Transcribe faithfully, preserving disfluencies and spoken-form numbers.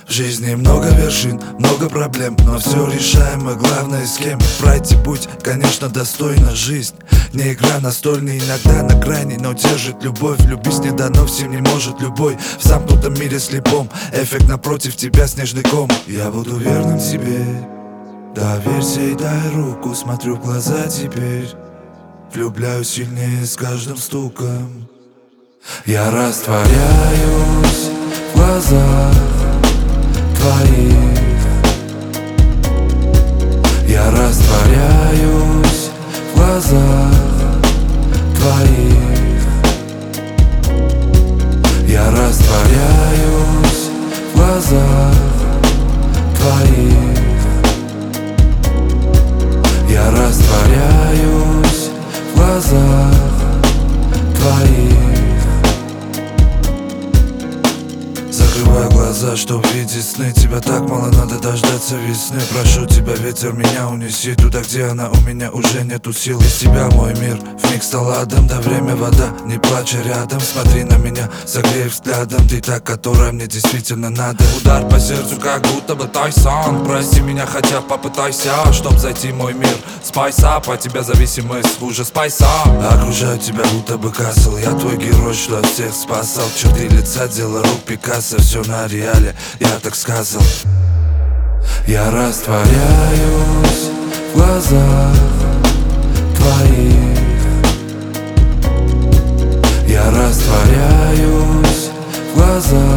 В жизни много вершин, много проблем, но все решаемо, главное с кем. Пройти путь, конечно, достойна жизнь. Не игра настольная, иногда на грани, но держит любовь. Любить не дано, всем не может любой. В замкнутом мире слепом, эффект напротив тебя снежный ком. Я буду верным тебе, доверься и дай руку. Смотрю в глаза теперь, влюбляюсь сильнее с каждым стуком. Я растворяюсь в глазах твоих. Я растворяюсь в глазах твоих. Я растворяюсь в глазах твоих. Я растворяюсь в глазах твоих. Закрываю глаза, чтоб видеть сны. Тебя так мало, надо дождаться весны. Прошу тебя, ветер, меня унеси туда, где она, у меня уже нету сил. Без тебя мой мир вмиг стал адом. Да время вода, не плачь рядом. Смотри на меня, согрей взглядом. Ты та, которая мне действительно надо. Удар по сердцу, как будто бы Тайсон. Прости меня, хотя попытайся, чтоб зайти в мой мир. Спайс ап, от тебя зависимость хуже спайса. Окружаю тебя, будто бы касл. Я твой герой, что всех спасал. Черты лица, дело рук Пикассо. Все на реале, я так сказал. Я растворяюсь в глазах твоих. Я растворяюсь в глазах